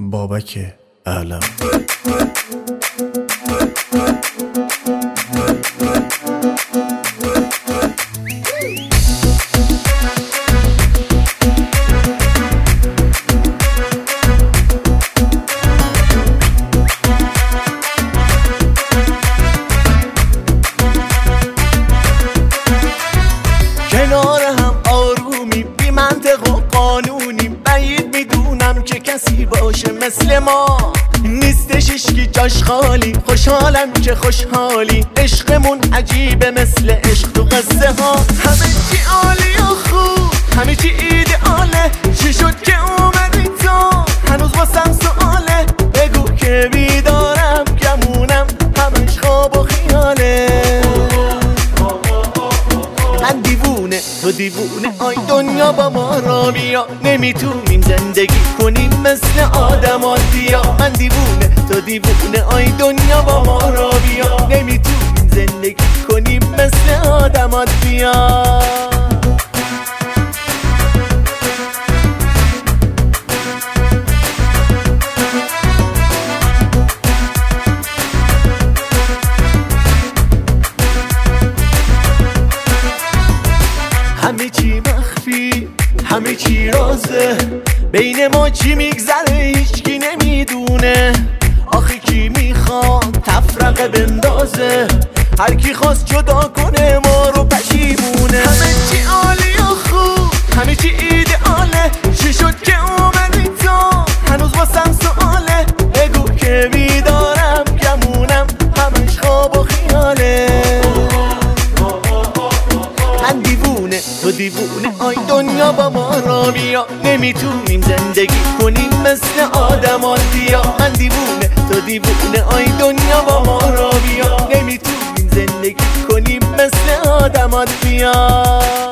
بابک اعلم. کنار هم آرومی بی منطق و قانونی، بعید میدونم که کسی باشه مثل ما. نیستش اشکی جاش خالی، خوشحالم که خوشحالی. عشقمون عجیبه مثل عشق تو قصه ها. همه چی عالی و خوب، همه چی ایدئاله. چی شد که اومدی تو؟ هنوز واسم سواله. بگو که بیدارم گمونم همش خواب و خیاله. من دیوونه تو دیوونه، آی دنیا با ما را بیا. نمیتونیم زندگی کنیم مثل آدماتیا. من دیوونه تو دیوونه، آی دنیا با ما را بیا. نمیتونیم زندگی کنیم مثل آدماتیا. همه چی مخفی، همه چی رازه. بین ما چی میگذره هیچکی نمیدونه. آخه کی میخواد تفرقه بندازه؟ هر کی خواست جدا کنه ما رو پشیمونه. همه چی عالی و خوب، همه چی ایدئاله. چی شد که اومدی تو؟ هنوز واسم سواله. بگو که بیدارم گمونم همش خواب و خیاله. من دیوونه تو دیوونه، آی دنیا با ما را بیا. نمیتونیم زندگی کنیم مثل آدماتیا. من دیوونه تو دیوونه، آی دنیا با ما را بیا. نمیتونیم زندگی کنیم مثل آدماتیا.